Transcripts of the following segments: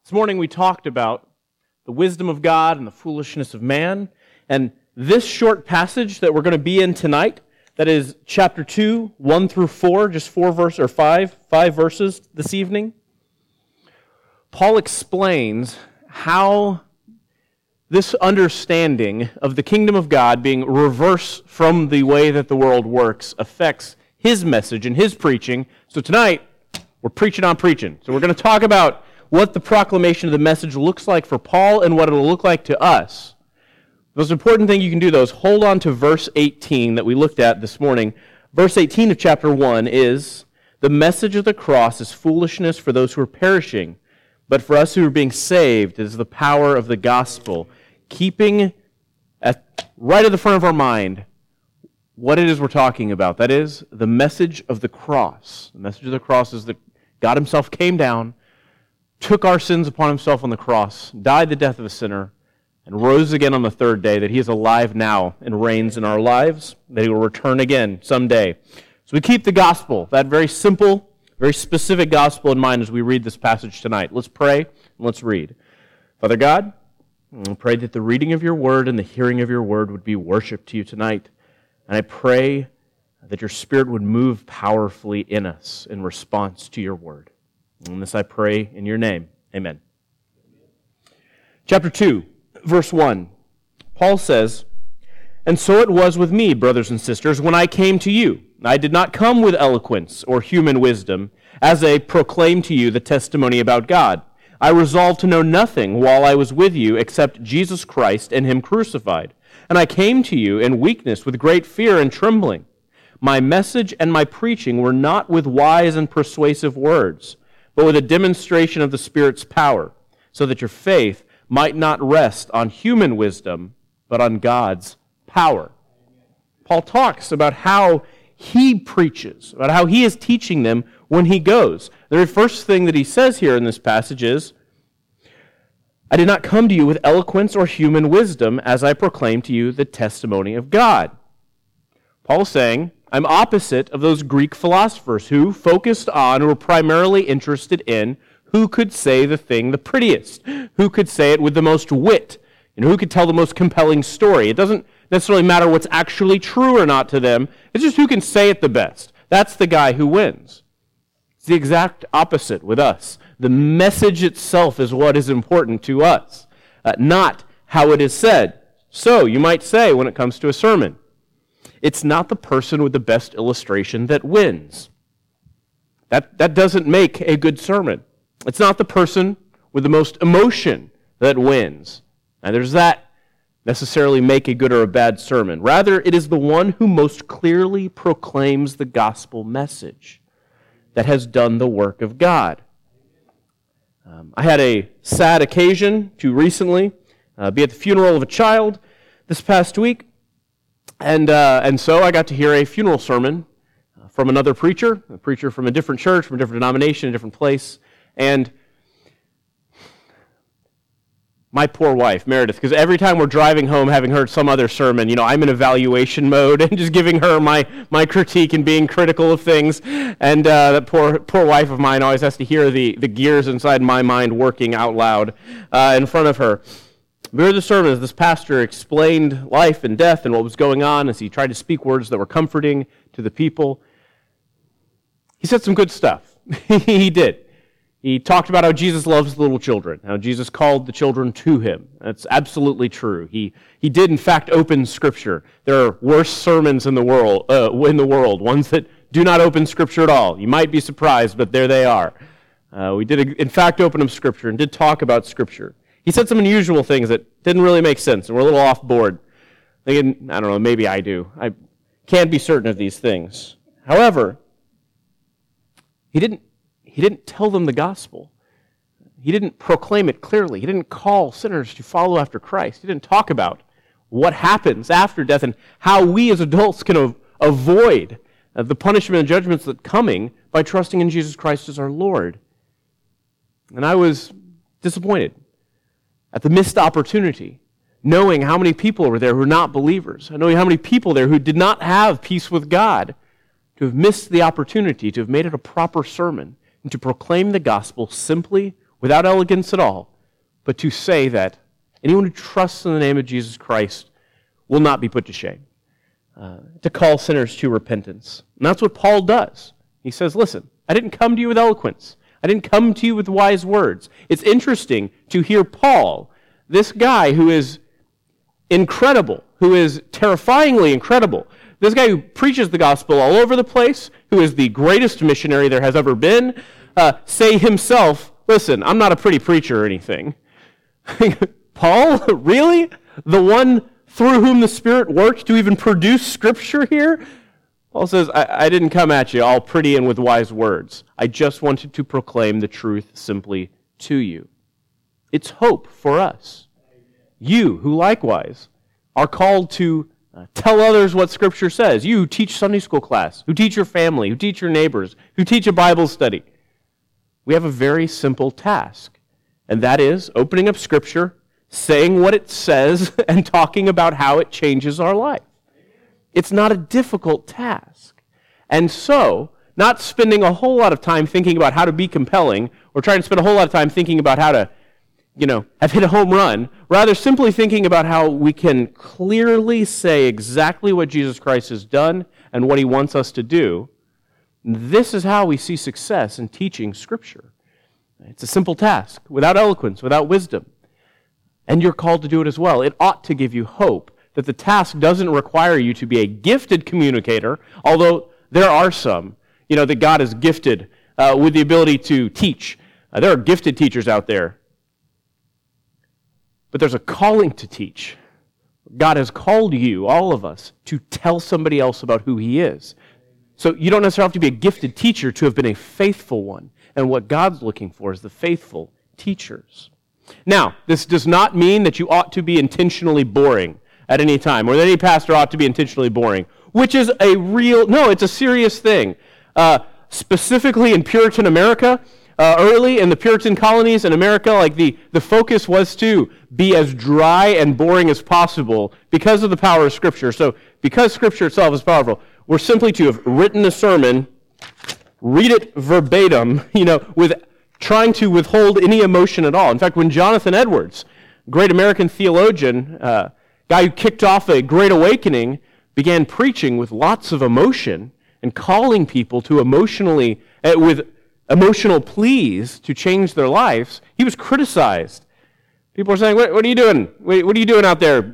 This morning we talked about the wisdom of God and the foolishness of man. And this short passage that we're going to be in tonight, that is chapter 2, 1 through 4, just five verses this evening. Paul explains how this understanding of the kingdom of God being reverse from the way that the world works affects his message and his preaching. So tonight, we're preaching on preaching. So we're going to talk about what the proclamation of the message looks like for Paul and what it'll look like to us. The most important thing you can do, though, is hold on to verse 18 that we looked at this morning. Verse 18 of chapter 1 is, "The message of the cross is foolishness for those who are perishing, but for us who are being saved, it is the power of the gospel." Keeping right at the front of our mind what it is we're talking about. That is, the message of the cross. The message of the cross is that God himself came down, took our sins upon himself on the cross, died the death of a sinner, and rose again on the third day, that he is alive now and reigns in our lives, that he will return again someday. So we keep the gospel, that very simple, very specific gospel in mind as we read this passage tonight. Let's pray and let's read. Father God, I pray that the reading of your word and the hearing of your word would be worship to you tonight. And I pray that your Spirit would move powerfully in us in response to your word. And this I pray in your name. Amen. Chapter 2, verse 1. Paul says, "And so it was with me, brothers and sisters, when I came to you. I did not come with eloquence or human wisdom, as I proclaimed to you the testimony about God. I resolved to know nothing while I was with you except Jesus Christ and him crucified. And I came to you in weakness with great fear and trembling. My message and my preaching were not with wise and persuasive words, but with a demonstration of the Spirit's power, so that your faith might not rest on human wisdom, but on God's power." Paul talks about how he preaches, about how he is teaching them when he goes. The very first thing that he says here in this passage is, "I did not come to you with eloquence or human wisdom, as I proclaimed to you the testimony of God." Paul's saying, I'm opposite of those Greek philosophers who focused on or were primarily interested in who could say the thing the prettiest, who could say it with the most wit, and who could tell the most compelling story. It doesn't necessarily matter what's actually true or not to them. It's just who can say it the best. That's the guy who wins. It's the exact opposite with us. The message itself is what is important to us, not how it is said. So, you might say when it comes to a sermon, it's not the person with the best illustration that wins. That doesn't make a good sermon. It's not the person with the most emotion that wins. And does that necessarily make a good or a bad sermon. Rather, it is the one who most clearly proclaims the gospel message that has done the work of God. I had a sad occasion to recently be at the funeral of a child this past week. And so I got to hear a funeral sermon from another preacher, a preacher from a different church, from a different denomination, a different place. And my poor wife, Meredith, because every time we're driving home having heard some other sermon, I'm in evaluation mode and just giving her my critique and being critical of things. And that poor wife of mine always has to hear the gears inside my mind working out loud in front of her. We heard the sermon as this pastor explained life and death and what was going on as he tried to speak words that were comforting to the people. He said some good stuff. He did. He talked about how Jesus loves little children, how Jesus called the children to him. That's absolutely true. He did, in fact, open Scripture. There are worse sermons in the world, ones that do not open Scripture at all. You might be surprised, but there they are. We did, in fact, open up Scripture and did talk about Scripture. He said some unusual things that didn't really make sense and were a little off board. Thinking, I don't know, maybe I do. I can't be certain of these things. However, he didn't tell them the gospel. He didn't proclaim it clearly. He didn't call sinners to follow after Christ. He didn't talk about what happens after death and how we as adults can avoid the punishment and judgments that are coming by trusting in Jesus Christ as our Lord. And I was disappointed at the missed opportunity, knowing how many people were there who were not believers, knowing how many people there who did not have peace with God, to have missed the opportunity to have made it a proper sermon and to proclaim the gospel simply, without elegance at all, but to say that anyone who trusts in the name of Jesus Christ will not be put to shame. To call sinners to repentance. And that's what Paul does. He says, listen, I didn't come to you with eloquence. I didn't come to you with wise words. It's interesting to hear Paul, this guy who is incredible, who is terrifyingly incredible, this guy who preaches the gospel all over the place, who is the greatest missionary there has ever been, say himself, listen, I'm not a pretty preacher or anything. Paul, really? The one through whom the Spirit worked to even produce Scripture here? Paul says, I didn't come at you all pretty and with wise words. I just wanted to proclaim the truth simply to you. It's hope for us. You, who likewise are called to tell others what Scripture says. You who teach Sunday school class, who teach your family, who teach your neighbors, who teach a Bible study. We have a very simple task, and that is opening up Scripture, saying what it says, and talking about how it changes our life. It's not a difficult task. And so, not spending a whole lot of time thinking about how to be compelling, or trying to spend a whole lot of time thinking about how to, have hit a home run, rather simply thinking about how we can clearly say exactly what Jesus Christ has done and what he wants us to do. This is how we see success in teaching Scripture. It's a simple task, without eloquence, without wisdom. And you're called to do it as well. It ought to give you hope that the task doesn't require you to be a gifted communicator, although there are some, that God has gifted with the ability to teach. There are gifted teachers out there. But there's a calling to teach. God has called you, all of us, to tell somebody else about who he is. So you don't necessarily have to be a gifted teacher to have been a faithful one. And what God's looking for is the faithful teachers. Now, this does not mean that you ought to be intentionally boring at any time, or that any pastor ought to be intentionally boring, which is it's a serious thing. Specifically in Puritan America, early in the Puritan colonies in America, the focus was to be as dry and boring as possible because of the power of Scripture. So, because Scripture itself is powerful, we're simply to have written a sermon, read it verbatim, with trying to withhold any emotion at all. In fact, when Jonathan Edwards, great American theologian, guy who kicked off a great awakening, began preaching with lots of emotion and calling people to with emotional pleas to change their lives, he was criticized. People were saying, what are you doing? What are you doing out there,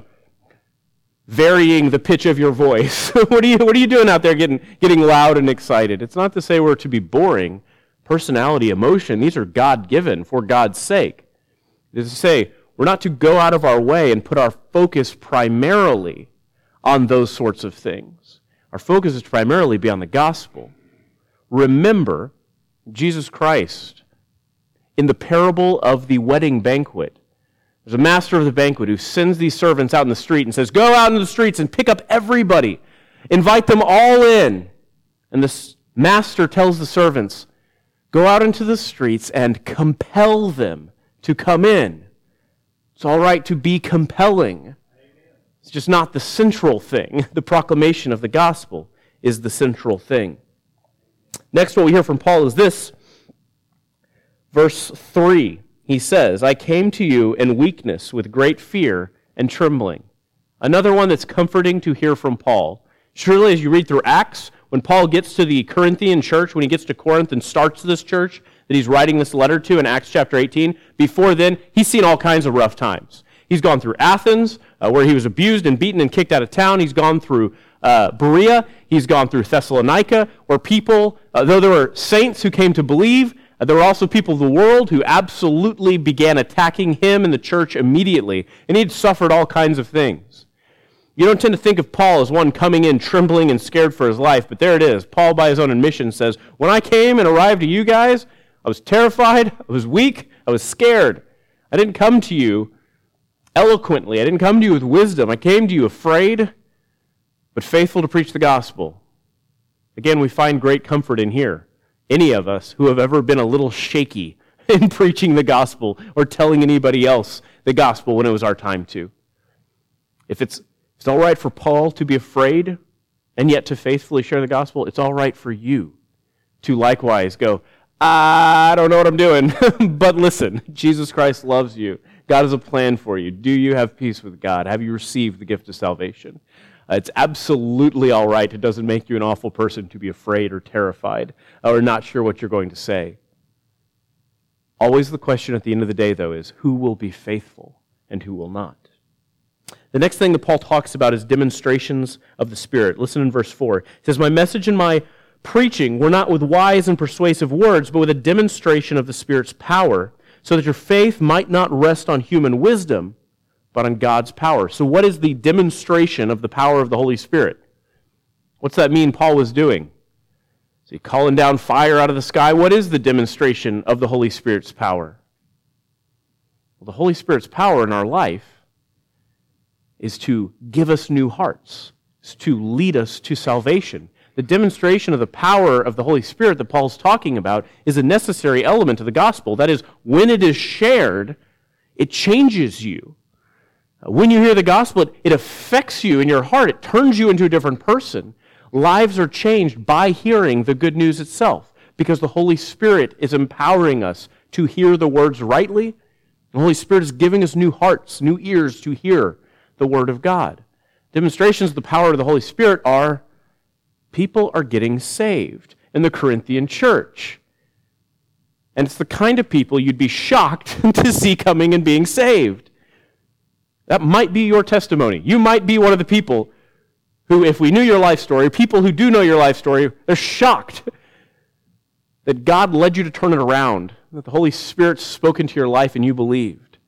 varying the pitch of your voice? What are you doing out there getting loud and excited? It's not to say we're to be boring. Personality, emotion, these are God-given for God's sake. It is to say, we're not to go out of our way and put our focus primarily on those sorts of things. Our focus is to primarily be on the gospel. Remember Jesus Christ. In the parable of the wedding banquet, there's a master of the banquet who sends these servants out in the street and says, go out in the streets and pick up everybody. Invite them all in. And the master tells the servants, go out into the streets and compel them to come in. It's all right to be compelling. It's just not the central thing. The proclamation of the gospel is the central thing. Next, what we hear from Paul is this. Verse 3, he says, I came to you in weakness with great fear and trembling. Another one that's comforting to hear from Paul. Surely as you read through Acts, when Paul gets to the Corinthian church, when he gets to Corinth and starts this church that he's writing this letter to in Acts chapter 18, before then, he's seen all kinds of rough times. He's gone through Athens, where he was abused and beaten and kicked out of town. He's gone through Berea. He's gone through Thessalonica, where people, though there were saints who came to believe, there were also people of the world who absolutely began attacking him and the church immediately, and he'd suffered all kinds of things. You don't tend to think of Paul as one coming in trembling and scared for his life, but there it is. Paul, by his own admission, says, when I came and arrived to you guys, I was terrified, I was weak, I was scared. I didn't come to you eloquently. I didn't come to you with wisdom. I came to you afraid, but faithful to preach the gospel. Again, we find great comfort in here. Any of us who have ever been a little shaky in preaching the gospel or telling anybody else the gospel when it was our time to. If it's all right for Paul to be afraid and yet to faithfully share the gospel, it's all right for you to likewise go, I don't know what I'm doing. But listen, Jesus Christ loves you. God has a plan for you. Do you have peace with God? Have you received the gift of salvation? It's absolutely all right. It doesn't make you an awful person to be afraid or terrified or not sure what you're going to say. Always the question at the end of the day, though, is who will be faithful and who will not? The next thing that Paul talks about is demonstrations of the Spirit. Listen in verse 4. It says, "My message and my preaching were not with wise and persuasive words, but with a demonstration of the Spirit's power, so that your faith might not rest on human wisdom, but on God's power." So what is the demonstration of the power of the Holy Spirit? What's that mean Paul was doing? Is he calling down fire out of the sky? What is the demonstration of the Holy Spirit's power? Well, the Holy Spirit's power in our life is to give us new hearts, is to lead us to salvation. The demonstration of the power of the Holy Spirit that Paul's talking about is a necessary element of the gospel. That is, when it is shared, it changes you. When you hear the gospel, it affects you in your heart. It turns you into a different person. Lives are changed by hearing the good news itself, because the Holy Spirit is empowering us to hear the words rightly. The Holy Spirit is giving us new hearts, new ears to hear the Word of God. Demonstrations of the power of the Holy Spirit are people are getting saved in the Corinthian church. And it's the kind of people you'd be shocked to see coming and being saved. That might be your testimony. You might be one of the people who, if we knew your life story, people who do know your life story, they're shocked that God led you to turn it around, that the Holy Spirit spoke into your life and you believed.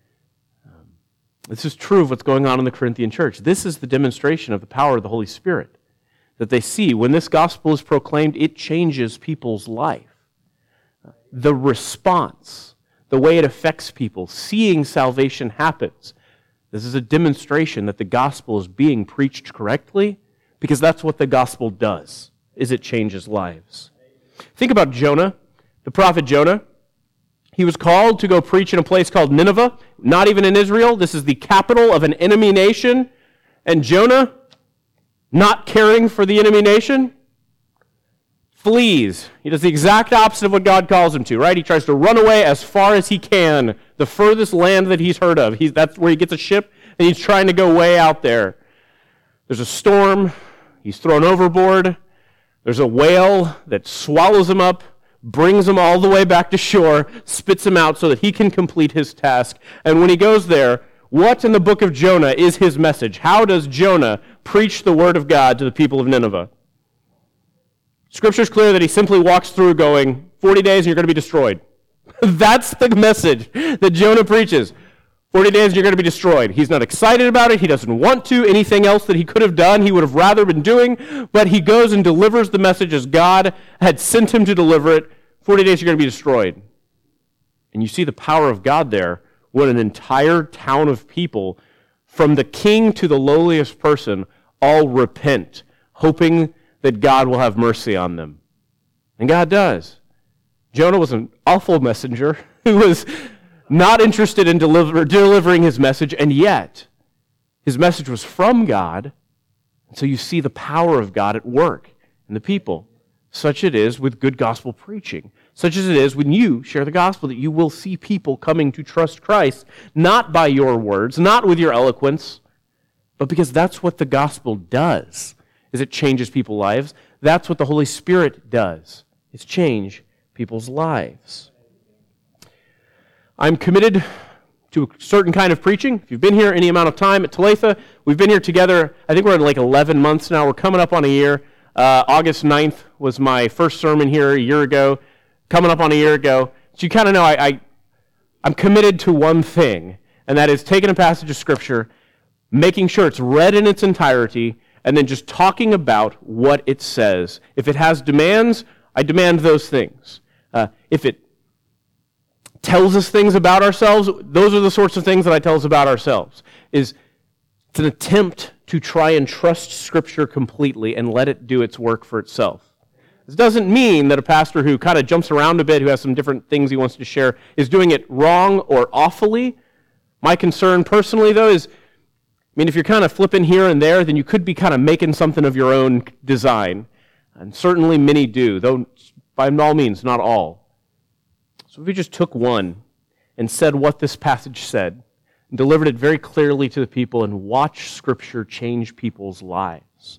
This is true of what's going on in the Corinthian church. This is the demonstration of the power of the Holy Spirit that they see. When this gospel is proclaimed, it changes people's life. The response, the way it affects people, seeing salvation happens. This is a demonstration that the gospel is being preached correctly, because that's what the gospel does, is it changes lives. Think about Jonah, the prophet Jonah. He was called to go preach in a place called Nineveh, not even in Israel. This is the capital of an enemy nation. And Jonah, not caring for the enemy nation, flees. He does the exact opposite of what God calls him to, right? He tries to run away as far as he can, the furthest land that he's heard of. That's where he gets a ship, and he's trying to go way out there. There's a storm. He's thrown overboard. There's a whale that swallows him up, brings him all the way back to shore, spits him out so that he can complete his task. And when he goes there, what in the book of Jonah is his message? How does Jonah preach the word of God to the people of Nineveh? Scripture's clear that he simply walks through going, 40 days and you're going to be destroyed. That's the message that Jonah preaches. 40 days and you're going to be destroyed. He's not excited about it. He doesn't want to. Anything else that he could have done, he would have rather been doing. But he goes and delivers the message as God had sent him to deliver it. 40 days you're going to be destroyed. And you see the power of God there when an entire town of people, from the king to the lowliest person, all repent, hoping that God will have mercy on them. And God does. Jonah was an awful messenger who was not interested in delivering his message, and yet his message was from God. And so you see the power of God at work in the people. Such it is with good gospel preaching. Such as it is when you share the gospel, that you will see people coming to trust Christ, not by your words, not with your eloquence, but because that's what the gospel does, is it changes people's lives. That's what the Holy Spirit does, is change people's lives. I'm committed to a certain kind of preaching. If you've been here any amount of time at Talitha, we've been here together, I think we're in like 11 months now. We're coming up on a year. August 9th was my first sermon here a year ago, coming up on a year ago. So you kind of know I'm committed to one thing, and that is taking a passage of Scripture, making sure it's read in its entirety, and then just talking about what it says. If it has demands, I demand those things. If it tells us things about ourselves, those are the sorts of things that I tell us about ourselves. It's an attempt to try and trust Scripture completely and let it do its work for itself. This doesn't mean that a pastor who kind of jumps around a bit, who has some different things he wants to share, is doing it wrong or awfully. My concern personally, though, is, if you're kind of flipping here and there, then you could be kind of making something of your own design. And certainly many do, though by all means, not all. So if we just took one and said what this passage said, and delivered it very clearly to the people, and watched Scripture change people's lives.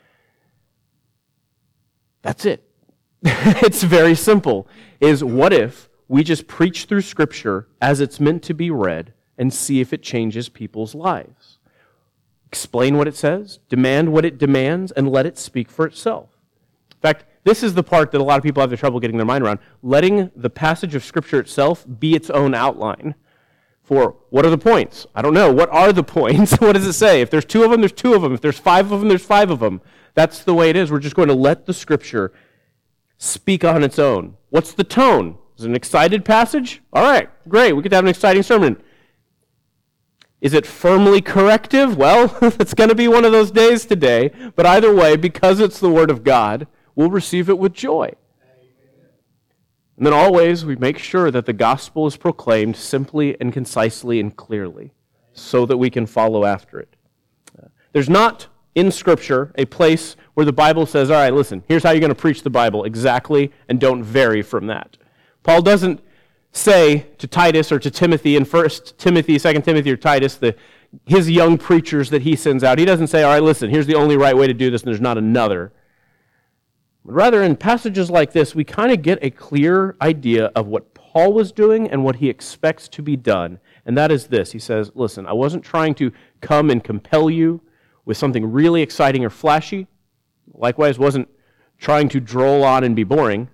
That's it. It's very simple. Is what if we just preach through Scripture as it's meant to be read and see if it changes people's lives? Explain what it says, demand what it demands, and let it speak for itself. In fact, this is the part that a lot of people have their trouble getting their mind around, letting the passage of Scripture itself be its own outline. For what are the points? I don't know. What are the points? What does it say? If there's 2 of them, there's 2 of them. If there's 5 of them, there's 5 of them. That's the way it is. We're just going to let the Scripture speak on its own. What's the tone? Is it an excited passage? All right, great. We get to have an exciting sermon. Is it firmly corrective? Well, it's going to be one of those days today. But either way, because it's the Word of God, we'll receive it with joy. And then always we make sure that the gospel is proclaimed simply and concisely and clearly so that we can follow after it. There's not in Scripture a place where the Bible says, all right, listen, here's how you're going to preach the Bible exactly, and don't vary from that. Paul doesn't say to Titus or to Timothy in 1 Timothy, 2 Timothy, or Titus, his young preachers that he sends out, he doesn't say, all right, listen, here's the only right way to do this and there's not another. Rather, in passages like this, we kind of get a clear idea of what Paul was doing and what he expects to be done. And that is this. He says, listen, I wasn't trying to come and compel you with something really exciting or flashy. Likewise, wasn't trying to droll on and be boring.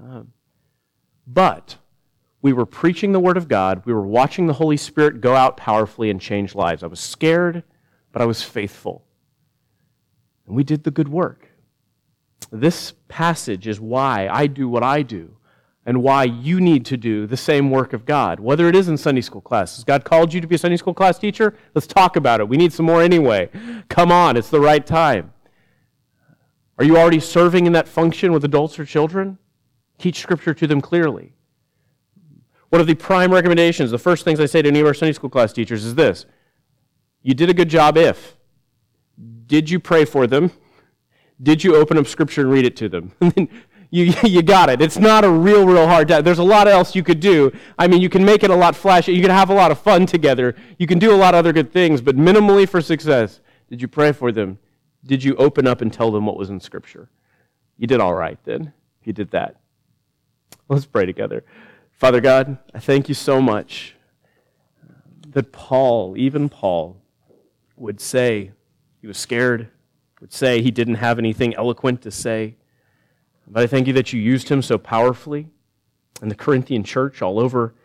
But we were preaching the Word of God. We were watching the Holy Spirit go out powerfully and change lives. I was scared, but I was faithful. And we did the good work. This passage is why I do what I do and why you need to do the same work of God, whether it is in Sunday school class. Has God called you to be a Sunday school class teacher? Let's talk about it. We need some more anyway. Come on, it's the right time. Are you already serving in that function with adults or children? Teach Scripture to them clearly. One of the prime recommendations, the first things I say to any of our Sunday school class teachers is this. You did a good job if. Did you pray for them? Did you open up Scripture and read it to them? You got it. It's not a real hard time. There's a lot else you could do. I mean, you can make it a lot flashy. You can have a lot of fun together. You can do a lot of other good things, but minimally for success, did you pray for them? Did you open up and tell them what was in Scripture? You did all right then. You did that. Let's pray together. Father God, I thank you so much that Paul, even Paul, would say he was scared, would say he didn't have anything eloquent to say. But I thank you that you used him so powerfully in the Corinthian church all over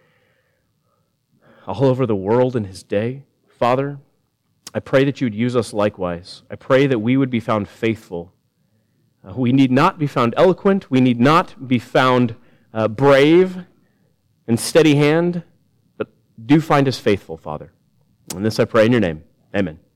the world in his day. Father, I pray that you would use us likewise. I pray that we would be found faithful. We need not be found eloquent. We need not be found brave and steady hand, but do find us faithful, Father. And this I pray in your name. Amen.